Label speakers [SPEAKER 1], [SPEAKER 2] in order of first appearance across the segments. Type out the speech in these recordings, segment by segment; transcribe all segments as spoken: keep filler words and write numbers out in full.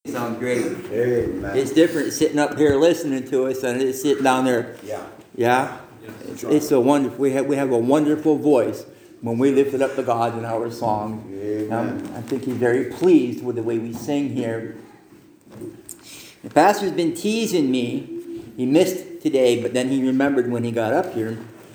[SPEAKER 1] Sounds great.
[SPEAKER 2] Amen.
[SPEAKER 1] It's different sitting up here listening to us than it is sitting down there.
[SPEAKER 2] Yeah.
[SPEAKER 1] Yeah? It's, it's a wonderful, we have, we have a wonderful voice when we lifted up to God in our song.
[SPEAKER 2] Amen.
[SPEAKER 1] Um, I think he's very pleased with the way we sing here. The pastor's been teasing me. He missed today, but then he remembered when he got up here.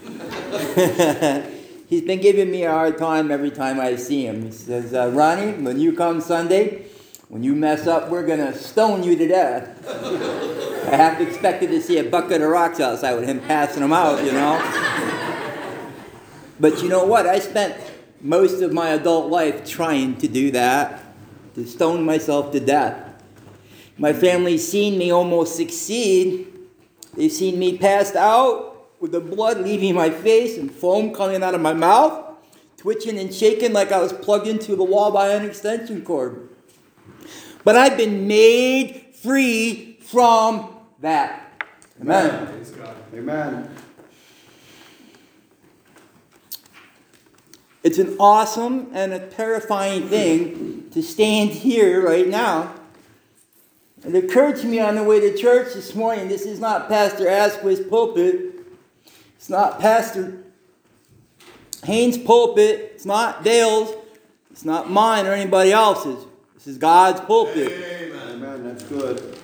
[SPEAKER 1] He's been giving me a hard time every time I see him. He says, uh, Ronnie, when you come Sunday, when you mess up, we're going to stone you to death. I half expected to see a bucket of rocks outside with him passing them out, you know. But you know what? I spent most of my adult life trying to do that, to stone myself to death. My family's seen me almost succeed. They've seen me passed out with the blood leaving my face and foam coming out of my mouth, twitching and shaking like I was plugged into the wall by an extension cord. But I've been made free from that. Amen.
[SPEAKER 2] Amen. Amen.
[SPEAKER 1] It's an awesome and a terrifying thing to stand here right now. It occurred to me on the way to church this morning, this is not Pastor Asquith's pulpit. It's not Pastor Haynes' pulpit. It's not Dale's. It's not mine or anybody else's. This is God's pulpit.
[SPEAKER 2] Amen. Amen. That's good.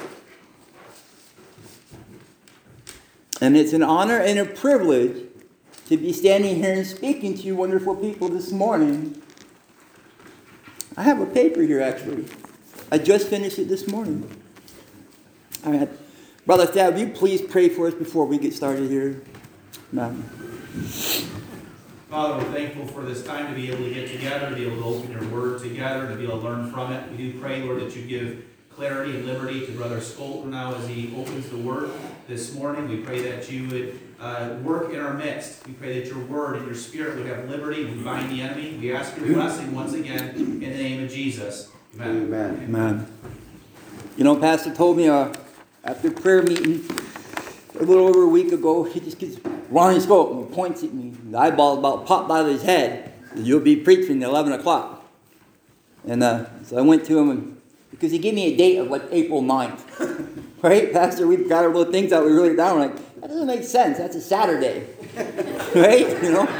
[SPEAKER 1] And it's an honor and a privilege to be standing here and speaking to you wonderful people this morning. I have a paper here, actually. I just finished it this morning. All right. Brother Thad, will you please pray for us before we get started here? Amen.
[SPEAKER 3] Father, we're thankful for this time to be able to get together, to be able to open your word together, to be able to learn from it. We do pray, Lord, that you give clarity and liberty to Brother Skolter now as he opens the word this morning. We pray that you would uh, work in our midst. We pray that your word and your spirit would have liberty. We bind the enemy. We ask your blessing once again in the name of Jesus. Amen.
[SPEAKER 2] Amen.
[SPEAKER 1] Amen. You know, Pastor told me uh, after prayer meeting a little over a week ago, he just gets Ronnie Skolter and he points at me. The eyeball about popped out of his head. You'll be preaching at eleven o'clock. And uh, so I went to him, and because he gave me a date of like April ninth. Right, Pastor? We've got our little things out. We wrote it down. We're like, that doesn't make sense. That's a Saturday. Right? You know?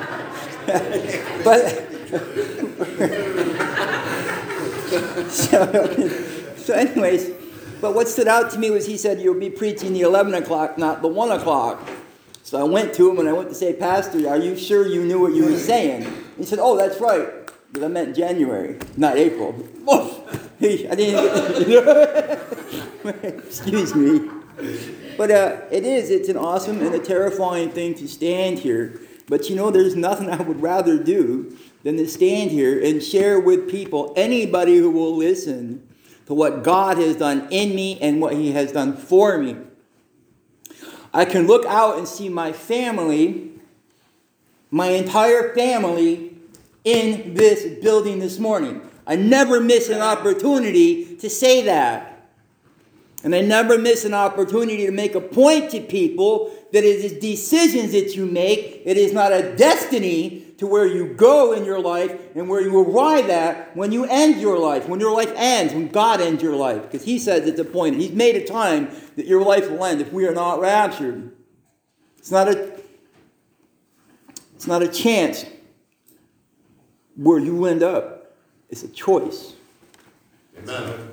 [SPEAKER 1] But so, so anyways, but what stood out to me was he said, you'll be preaching the eleven o'clock, not the one o'clock. So I went to him and I went to say, Pastor, are you sure you knew what you were saying? He said, oh, that's right. But I meant January, not April. Hey, I didn't get, excuse me. But uh, it is, it's an awesome and a terrifying thing to stand here. But you know, there's nothing I would rather do than to stand here and share with people, anybody who will listen, to what God has done in me and what he has done for me. I can look out and see my family, my entire family, in this building this morning. I never miss an opportunity to say that. And I never miss an opportunity to make a point to people that it is decisions that you make. It is not a destiny to where you go in your life and where you arrive at when you end your life, when your life ends, when God ends your life. Because he says it's a point. He's made a time that your life will end if we are not raptured. It's not a, it's not a chance where you end up. It's a choice.
[SPEAKER 2] Amen.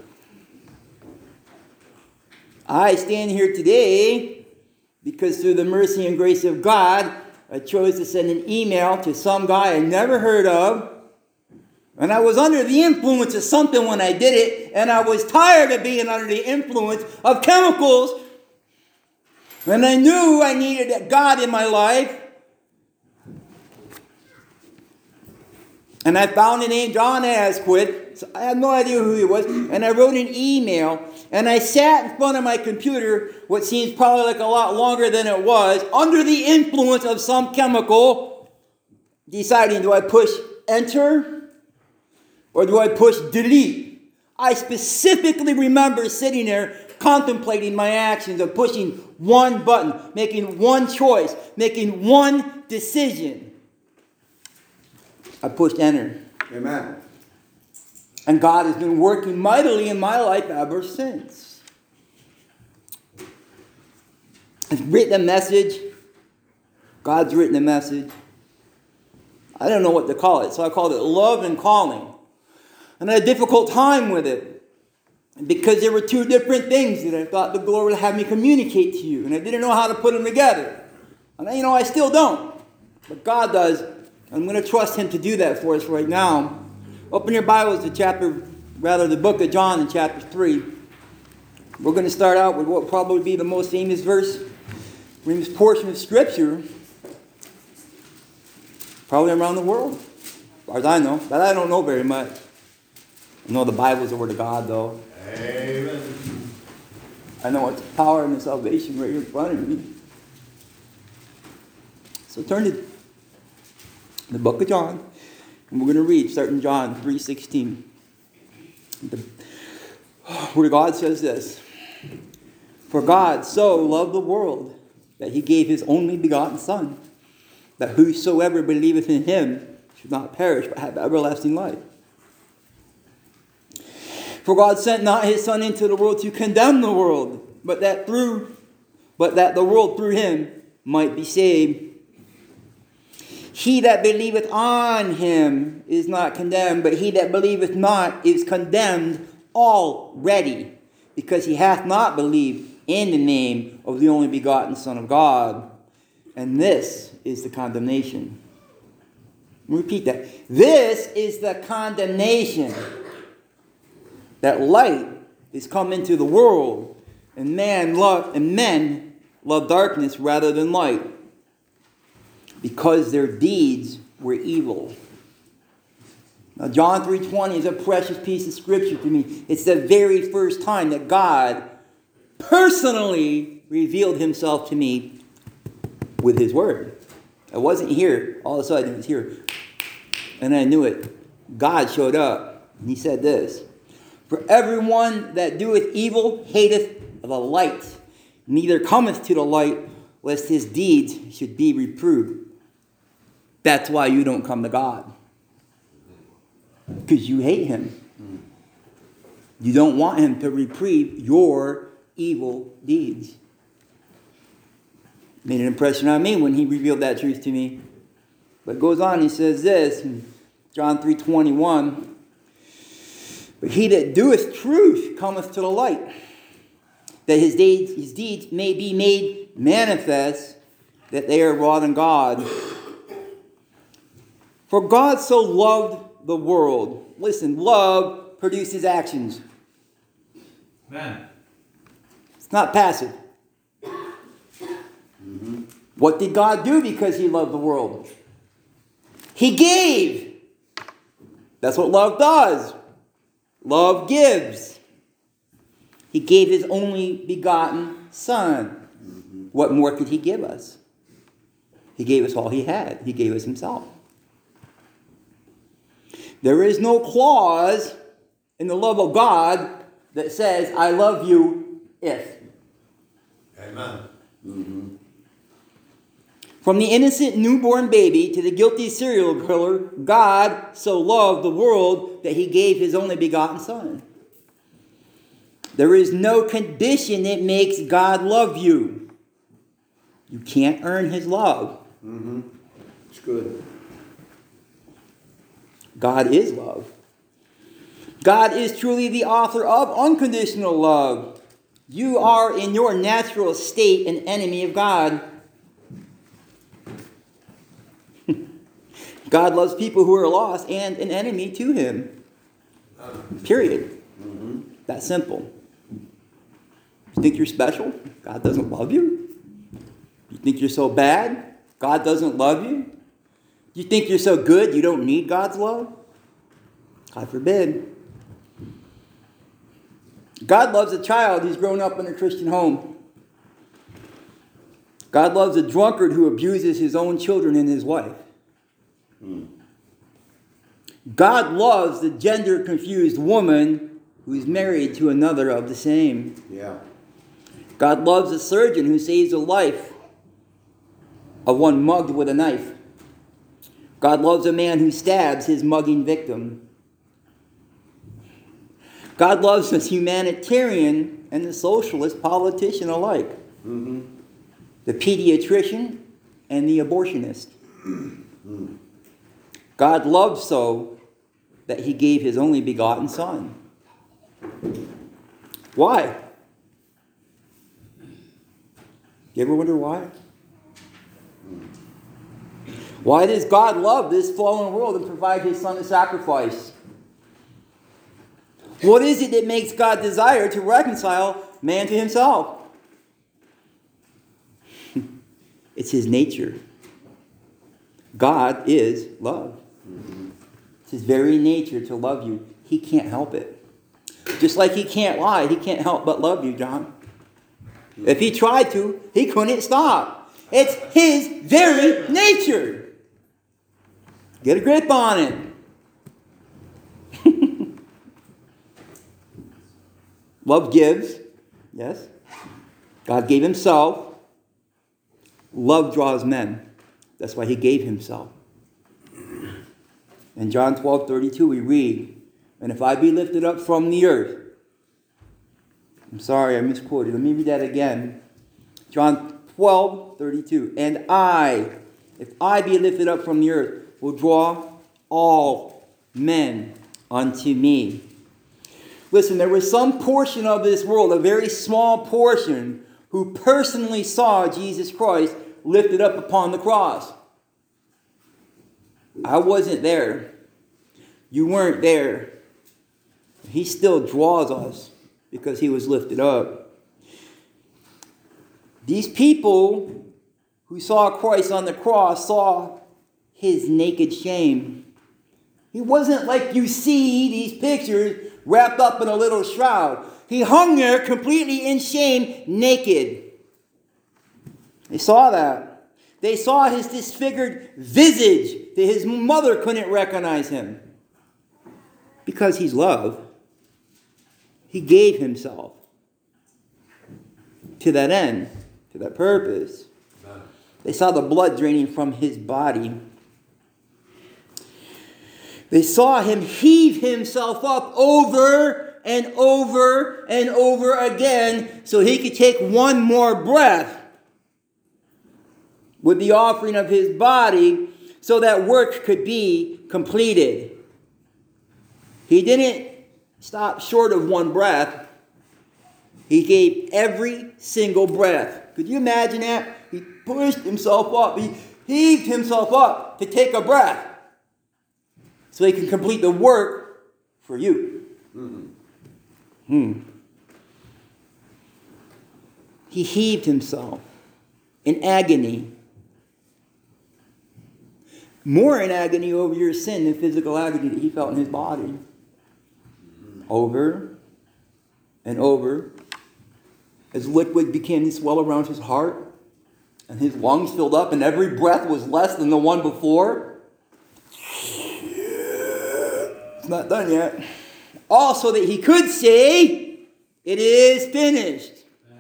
[SPEAKER 1] I stand here today because through the mercy and grace of God, I chose to send an email to some guy I never heard of. And I was under the influence of something when I did it. And I was tired of being under the influence of chemicals. And I knew I needed God in my life. And I found the name John Asquith. So I had no idea who he was. And I wrote an email. And I sat in front of my computer, what seems probably like a lot longer than it was, under the influence of some chemical, deciding, do I push enter or do I push delete? I specifically remember sitting there contemplating my actions of pushing one button, making one choice, making one decision. I pushed enter.
[SPEAKER 2] Amen.
[SPEAKER 1] And God has been working mightily in my life ever since. I've written a message. God's written a message. I don't know what to call it, so I called it Love and Calling. And I had a difficult time with it because there were two different things that I thought the Lord would have me communicate to you, and I didn't know how to put them together. And you know, I still don't, but God does. I'm going to trust Him to do that for us right now. Open your Bibles to chapter, rather the book of John in chapter three. We're going to start out with what will probably be the most famous verse, famous portion of Scripture, probably around the world, as far as I know. But I don't know very much. I know the Bible is the Word of God, though.
[SPEAKER 2] Amen.
[SPEAKER 1] I know it's power and the salvation right here in front of me. So turn to the book of John, and we're going to read, starting John three sixteen. The Word of God says this: For God so loved the world that He gave His only begotten Son, that whosoever believeth in Him should not perish, but have everlasting life. For God sent not His Son into the world to condemn the world, but that through, but that the world through Him might be saved. He that believeth on Him is not condemned, but he that believeth not is condemned already, because he hath not believed in the name of the only begotten Son of God. And this is the condemnation. Repeat that. This is the condemnation, that light is come into the world, and man love and men love darkness rather than light, because their deeds were evil. Now, John three twenty is a precious piece of Scripture to me. It's the very first time that God personally revealed Himself to me with His Word. I wasn't here. All of a sudden, it was here. And I knew it. God showed up. And He said this: For everyone that doeth evil hateth the light, neither cometh to the light, lest his deeds should be reproved. That's why you don't come to God. Because you hate Him. You don't want Him to reprieve your evil deeds. Made an impression on me when He revealed that truth to me. But it goes on, He says this in John three twenty-one. But he that doeth truth cometh to the light, that his deeds, his deeds may be made manifest, that they are wrought in God. For God so loved the world. Listen, love produces actions.
[SPEAKER 3] Amen.
[SPEAKER 1] It's not passive. Mm-hmm. What did God do because He loved the world? He gave. That's what love does. Love gives. He gave His only begotten Son. Mm-hmm. What more could He give us? He gave us all He had. He gave us Himself. There is no clause in the love of God that says, I love you if.
[SPEAKER 2] Amen. Mm-hmm.
[SPEAKER 1] From the innocent newborn baby to the guilty serial killer, God so loved the world that He gave His only begotten Son. There is no condition that makes God love you. You can't earn His love.
[SPEAKER 2] Mm-hmm. It's good.
[SPEAKER 1] God is love. God is truly the author of unconditional love. You are in your natural state an enemy of God. God loves people who are lost and an enemy to Him. Period. Mm-hmm. That's simple. You think you're special? God doesn't love you? You think you're so bad? God doesn't love you? You think you're so good you don't need God's love? God forbid. God loves a child who's grown up in a Christian home. God loves a drunkard who abuses his own children and his wife. Hmm. God loves the gender-confused woman who is married to another of the same.
[SPEAKER 2] Yeah.
[SPEAKER 1] God loves a surgeon who saves the life of one mugged with a knife. God loves a man who stabs his mugging victim. God loves the humanitarian and the socialist politician alike.
[SPEAKER 2] Mm-hmm.
[SPEAKER 1] The pediatrician and the abortionist.
[SPEAKER 2] Mm.
[SPEAKER 1] God loved so that he gave his only begotten Son. Why? You ever wonder why? Why does God love this fallen world and provide his Son to sacrifice? What is it that makes God desire to reconcile man to himself? It's his nature. God is love. It's his very nature to love you. He can't help it. Just like he can't lie, he can't help but love you, John. If he tried to, he couldn't stop. It's his very nature. Get a grip on it. Love gives. Yes. God gave himself. Love draws men. That's why he gave himself. In John twelve thirty-two we read, and if I be lifted up from the earth. I'm sorry, I misquoted. Let me read that again. John twelve thirty-two. And I, if I be lifted up from the earth, will draw all men unto me. Listen, there was some portion of this world, a very small portion, who personally saw Jesus Christ lifted up upon the cross. I wasn't there. You weren't there. He still draws us because he was lifted up. These people who saw Christ on the cross saw his naked shame. He wasn't like you see these pictures wrapped up in a little shroud. He hung there completely in shame, naked. They saw that. They saw his disfigured visage that his mother couldn't recognize him. Because he's love, he gave himself to that end, to that purpose. They saw the blood draining from his body. They saw him heave himself up over and over and over again so he could take one more breath with the offering of his body so that work could be completed. He didn't stop short of one breath. He gave every single breath. Could you imagine that? He pushed himself up. He heaved himself up to take a breath so he can complete the work for you. Mm-hmm. Hmm. He heaved himself in agony. More in agony over your sin than physical agony that he felt in his body. Over and over. As liquid began to swell around his heart. And his lungs filled up and every breath was less than the one before. It's not done yet. Also that he could say, it is finished.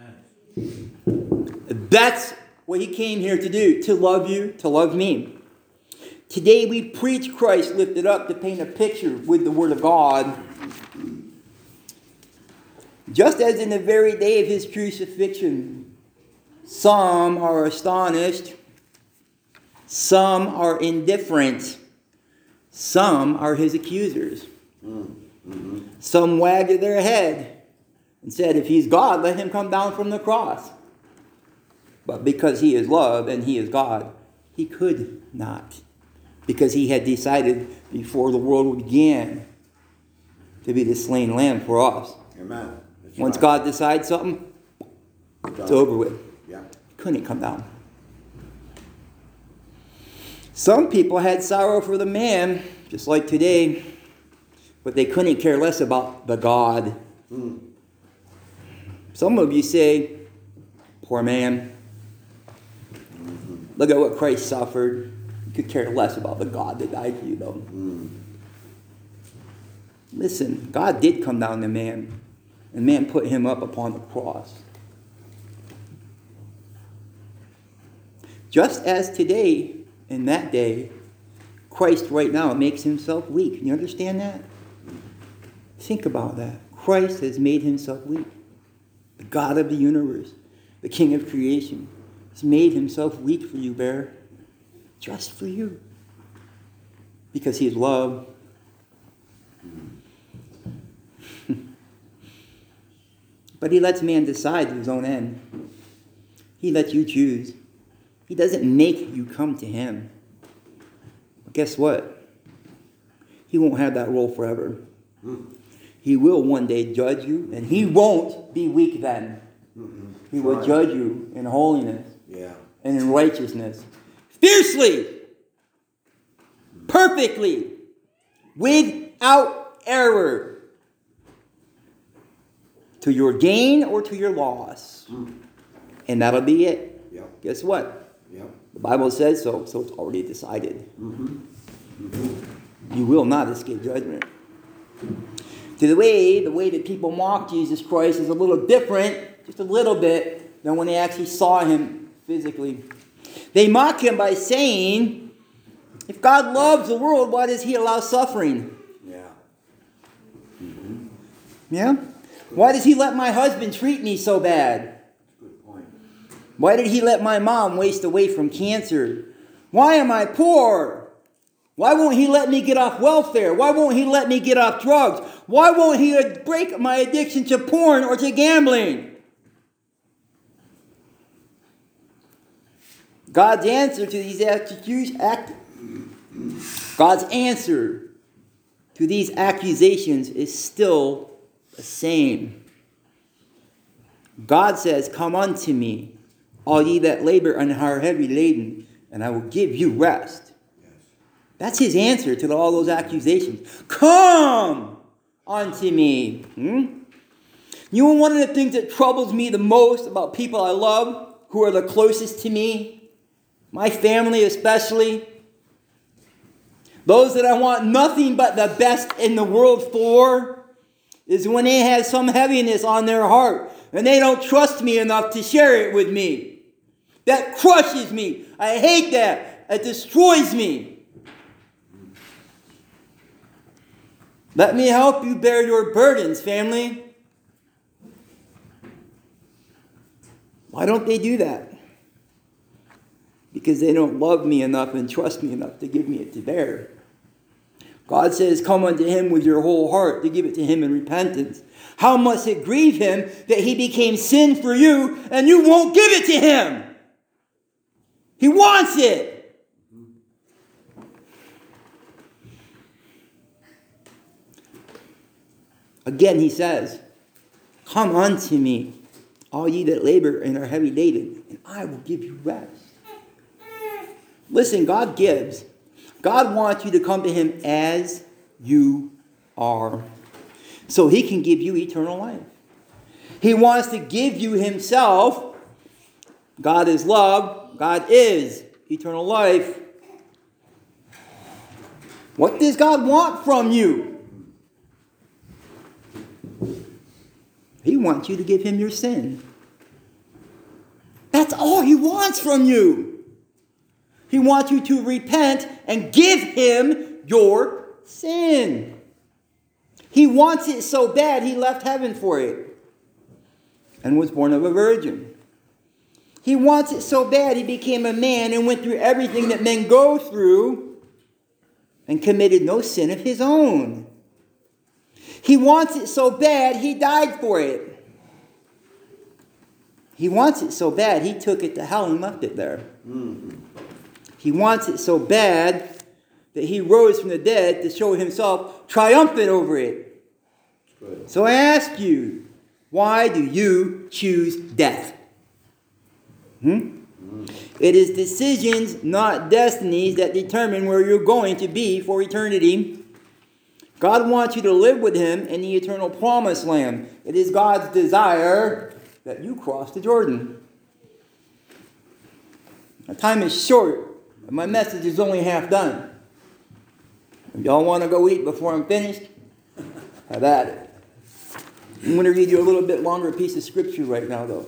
[SPEAKER 1] That's what he came here to do. To love you, to love me. Today we preach Christ lifted up to paint a picture with the Word of God. Just as in the very day of his crucifixion, some are astonished, some are indifferent, some are his accusers. Mm-hmm. Some wagged their head and said, if he's God, let him come down from the cross. But because he is love and he is God, he could not. Because he had decided before the world began to be the slain lamb for us.
[SPEAKER 2] Amen. That's
[SPEAKER 1] Once
[SPEAKER 2] right.
[SPEAKER 1] God decides something, it's over with.
[SPEAKER 2] Yeah.
[SPEAKER 1] Couldn't come down. Some people had sorrow for the man, just like today, but they couldn't care less about the God.
[SPEAKER 2] Mm.
[SPEAKER 1] Some of you say, poor man.
[SPEAKER 2] Mm-hmm.
[SPEAKER 1] Look at what Christ suffered. You could care less about the God that died for you, though.
[SPEAKER 2] Mm.
[SPEAKER 1] Listen, God did come down to man, and man put him up upon the cross. Just as today, in that day, Christ right now makes himself weak. You understand that? Think about that. Christ has made himself weak. The God of the universe, the King of creation, has made himself weak for you, Bear. Just for you. Because he is love. But he lets man decide to his own end. He lets you choose. He doesn't make you come to him. But guess what? He won't have that role forever. He will one day judge you, and he won't be weak then.
[SPEAKER 2] Mm-mm.
[SPEAKER 1] He will
[SPEAKER 2] Right.
[SPEAKER 1] judge you in holiness
[SPEAKER 2] Yeah.
[SPEAKER 1] and in righteousness. Fiercely, perfectly, without error. To your gain or to your loss.
[SPEAKER 2] Mm.
[SPEAKER 1] And that'll be it.
[SPEAKER 2] Yep.
[SPEAKER 1] Guess what?
[SPEAKER 2] Yep.
[SPEAKER 1] The Bible says so, so it's already decided.
[SPEAKER 2] Mm-hmm. Mm-hmm.
[SPEAKER 1] You will not escape judgment. To the way, the way that people mock Jesus Christ is a little different, just a little bit, than when they actually saw him physically. They mock him by saying, if God loves the world, why does he allow suffering?
[SPEAKER 2] Yeah. Mm-hmm.
[SPEAKER 1] Yeah? Why does he let my husband treat me so bad?
[SPEAKER 2] Good point.
[SPEAKER 1] Why did he let my mom waste away from cancer? Why am I poor? Why won't he let me get off welfare? Why won't he let me get off drugs? Why won't he break my addiction to porn or to gambling? God's answer to these accus- act- God's answer to these accusations is still the same. God says, come unto me, all ye that labor and are heavy laden, and I will give you rest.
[SPEAKER 2] Yes.
[SPEAKER 1] That's his answer to all those accusations. Come unto me. Hmm? You know, one of the things that troubles me the most about people I love, who are the closest to me, my family especially, those that I want nothing but the best in the world for, is when they have some heaviness on their heart and they don't trust me enough to share it with me. That crushes me. I hate that. It destroys me. Let me help you bear your burdens, family. Why don't they do that? Because they don't love me enough and trust me enough to give me it to bear. God says, come unto him with your whole heart, to give it to him in repentance. How must it grieve him that he became sin for you and you won't give it to him? He wants it. Again, he says, come unto me, all ye that labor and are heavy laden, and I will give you rest. Listen, God gives. God wants you to come to him as you are, so he can give you eternal life. He wants to give you himself. God is love. God is eternal life. What does God want from you? He wants you to give him your sin. That's all he wants from you. He wants you to repent and give him your sin. He wants it so bad he left heaven for it and was born of a virgin. He wants it so bad he became a man and went through everything that men go through and committed no sin of his own. He wants it so bad he died for it. He wants it so bad he took it to hell and left it there.
[SPEAKER 2] Mm-hmm.
[SPEAKER 1] He wants it so bad that he rose from the dead to show himself triumphant over it.
[SPEAKER 2] Good.
[SPEAKER 1] So I ask you, why do you choose death? Hmm? Mm. It is decisions, not destinies, that determine where you're going to be for eternity. God wants you to live with him in the eternal promised land. It is God's desire that you cross the Jordan. Our time is short. My message is only half done. If y'all want to go eat before I'm finished, have at it. I'm going to read you a little bit longer piece of scripture right now, though.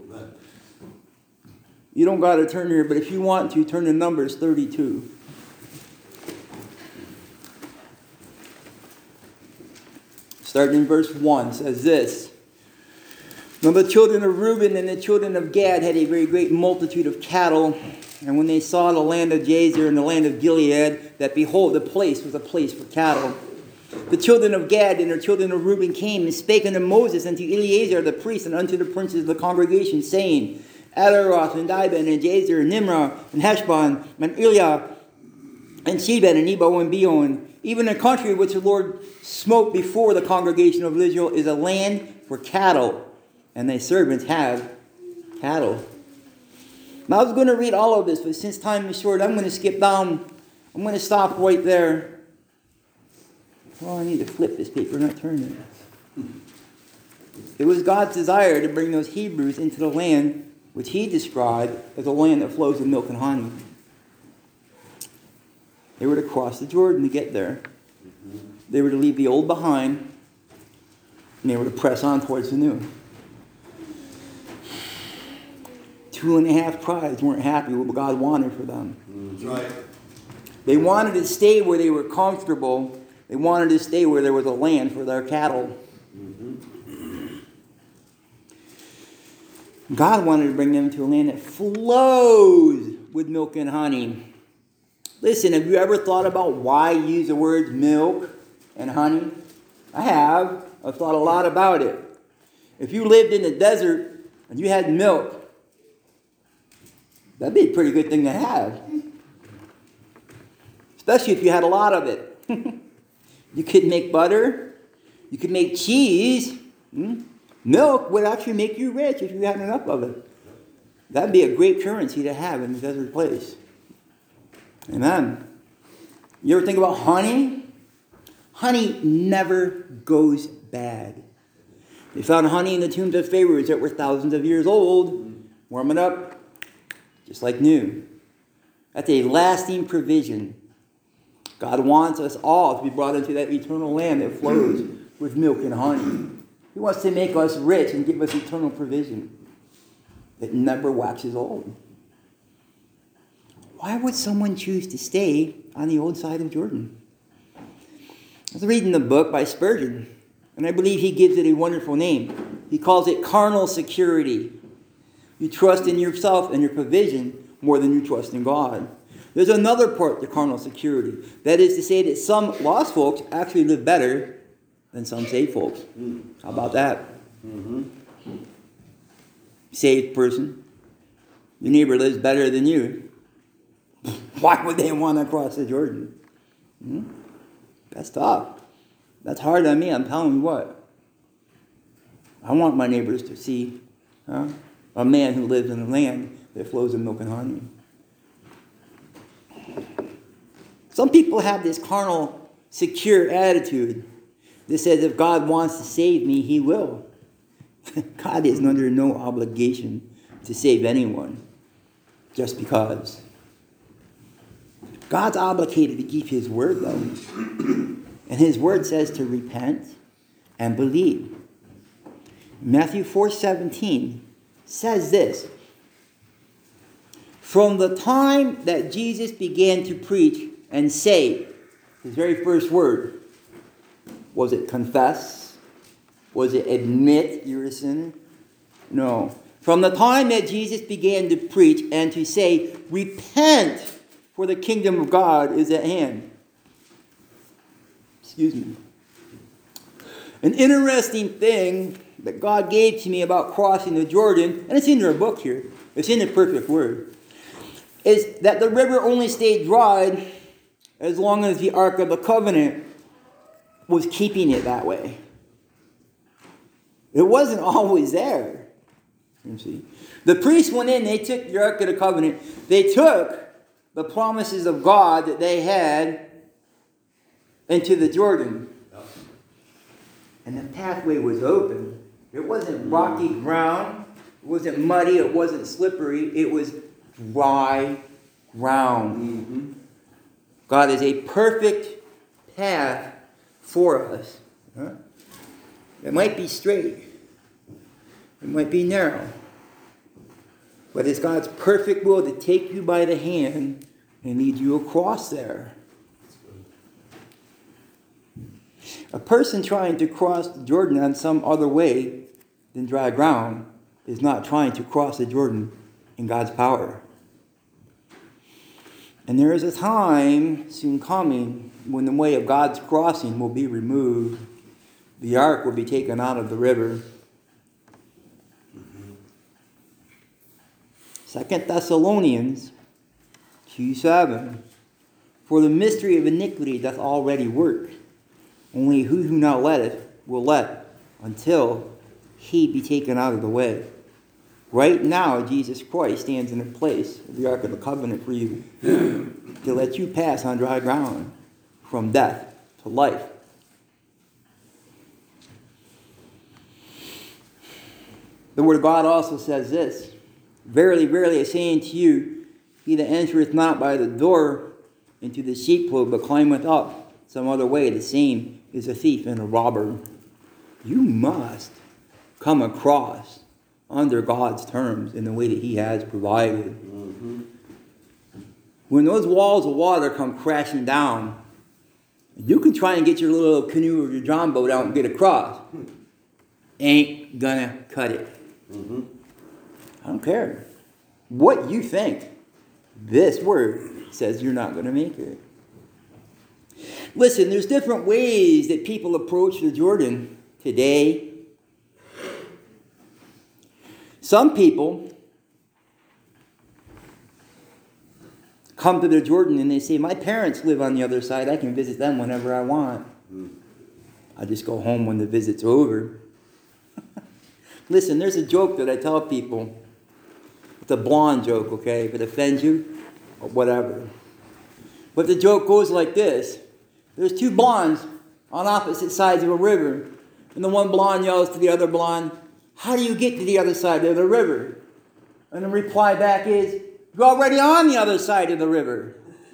[SPEAKER 1] You don't got to turn here, but if you want to, turn to Numbers thirty-two. starting in verse one, says this. Now the children of Reuben and the children of Gad had a very great multitude of cattle. And when they saw the land of Jazer and the land of Gilead, that behold, the place was a place for cattle. The children of Gad and the children of Reuben came and spake unto Moses and to Eleazar the priest and unto the princes of the congregation, saying, Adaroth and Dibon and Jazer and Nimrah and Heshbon and Eliah and Sheba and Nebo and Beon, even the country which the Lord smote before the congregation of Israel, is a land for cattle, and thy servants have cattle. Now I was going to read all of this, but since time is short, I'm going to skip down. I'm going to stop right there. Well, I need to flip this paper, not turn it. It was God's desire to bring those Hebrews into the land which he described as a land that flows with milk and honey. They were to cross the Jordan to get there. They were to leave the old behind, and they were to press on towards the new. Two and a half tribes weren't happy with what God wanted for them.
[SPEAKER 2] That's right.
[SPEAKER 1] They wanted to stay where they were comfortable. They wanted to stay where there was a land for their cattle. Mm-hmm. God wanted to bring them to a land that flows with milk and honey. Listen, have you ever thought about why you use the words milk and honey? I have. I've thought a lot about it. If you lived in the desert and you had milk, that'd be a pretty good thing to have. Especially if you had a lot of it. You could make butter. You could make cheese. Hmm? Milk would actually make you rich if you had enough of it. That'd be a great currency to have in a desert place. Amen. You ever think about honey? Honey never goes bad. They found honey in the tombs of pharaohs that were thousands of years old. Warm it up, just like new. That's a lasting provision. God wants us all to be brought into that eternal land that flows with milk and honey. He wants to make us rich and give us eternal provision that never waxes old. Why would someone choose to stay on the old side of Jordan? I was reading the book by Spurgeon, and I believe he gives it a wonderful name. He calls it carnal security. You trust in yourself and your provision more than you trust in God. There's another part to carnal security. That is to say that some lost folks actually live better than some saved folks. How about that? Mm-hmm. Saved person. Your neighbor lives better than you. Why would they want to cross the Jordan? Hmm? That's tough. That's hard on me. I'm telling you what. I want my neighbors to see huh, a man who lives in a land that flows with milk and honey. Some people have this carnal, secure attitude that says if God wants to save me, he will. God is under no obligation to save anyone just because. God's obligated to keep his word, though. And his word says to repent and believe. Matthew four seventeen says this. From the time that Jesus began to preach and say, his very first word, was it confess? Was it admit you're a sinner? No. From the time that Jesus began to preach and to say, repent, for the kingdom of God is at hand. Excuse me. An interesting thing that God gave to me about crossing the Jordan, and it's in your book here, it's in the perfect word, is that the river only stayed dry as long as the Ark of the Covenant was keeping it that way. It wasn't always there. You see, the priests went in, they took the Ark of the Covenant, they took the promises of God that they had into the Jordan. And the pathway was open. It wasn't rocky ground. It wasn't muddy. It wasn't slippery. It was dry ground. Mm-hmm. God is a perfect path for us. Huh? It might be straight. It might be narrow. But it's God's perfect will to take you by the hand and lead you across there. A person trying to cross the Jordan on some other way than dry ground is not trying to cross the Jordan in God's power. And there is a time soon coming when the way of God's crossing will be removed. The ark will be taken out of the river. Second Thessalonians two seven. For the mystery of iniquity doth already work. Only who who now letteth will let until he be taken out of the way. Right now, Jesus Christ stands in the place of the Ark of the Covenant for you to let you pass on dry ground from death to life. The Word of God also says this, Verily, verily, I say unto you, he that entereth not by the door into the sheepfold, but climbeth up some other way, the same is a thief and a robber. You must come across under God's terms in the way that he has provided. Mm-hmm. When those walls of water come crashing down, you can try and get your little canoe or your John boat out and get across. Ain't gonna cut it. Mm-hmm. I don't care what you think. This word says you're not going to make it. Listen, there's different ways that people approach the Jordan today. Some people come to the Jordan and they say, my parents live on the other side. I can visit them whenever I want. Mm. I just go home when the visit's over. Listen, there's a joke that I tell people. It's a blonde joke, okay? If it offends you, or whatever. But the joke goes like this. There's two blondes on opposite sides of a river. And the one blonde yells to the other blonde, how do you get to the other side of the river? And the reply back is, you're already on the other side of the river.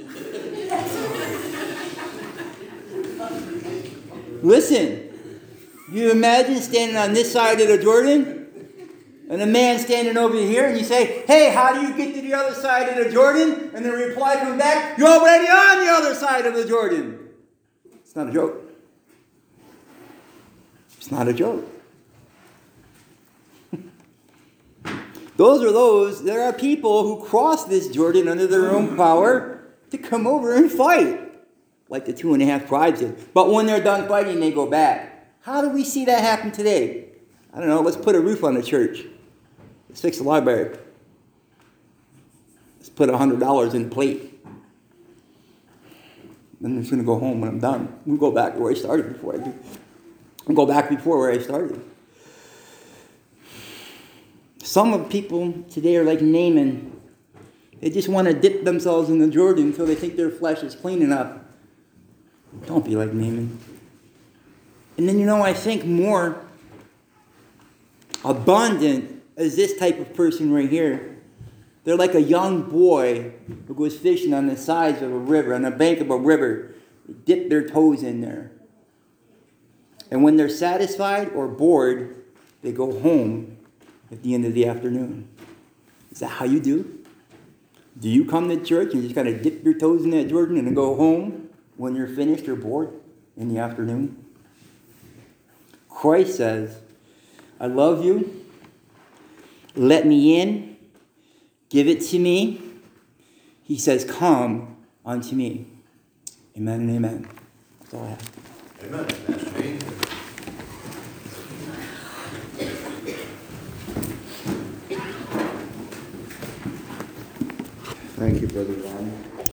[SPEAKER 1] Listen, you imagine standing on this side of the Jordan and a man standing over here and you say, hey, how do you get to the other side of the Jordan? And the reply comes back, you're already on the other side of the Jordan. It's not a joke. It's not a joke. Those are those, there are people who cross this Jordan under their own power to come over and fight, like the two and a half tribes did. But when they're done fighting, they go back. How do we see that happen today? I don't know, let's put a roof on the church. Let's fix the library. Let's put one hundred dollars in the plate. Then I'm just going to go home when I'm done. We'll go back to where I started before I do. I'll go back before where I started. Some of people today are like Naaman. They just want to dip themselves in the Jordan until they think their flesh is clean enough. Don't be like Naaman. And then, you know, I think more abundant is this type of person right here. They're like a young boy who goes fishing on the sides of a river, on the bank of a river. They dip their toes in there. And when they're satisfied or bored, they go home at the end of the afternoon. Is that how you do? Do you come to church and just kind of dip your toes in that Jordan and then go home when you're finished or bored in the afternoon? Christ says, I love you. Let me in. Give it to me. He says, come unto me. Amen and amen. That's all I have.
[SPEAKER 2] Amen. Pastor Dean. Thank you, Brother Ron.